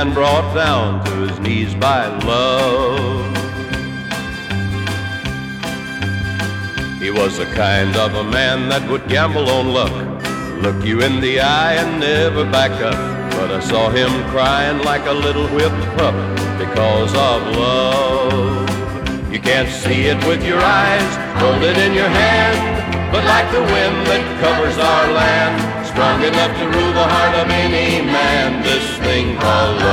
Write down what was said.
man brought down to his knees by love. He was the kind of a man that would gamble on luck, look you in the eye and never back up. But I saw him crying like a little whipped pup because of love. You can't see it with your eyes, hold it in your hand, but like the wind that covers our land, strong enough to rule the heart of any man, this thing called love.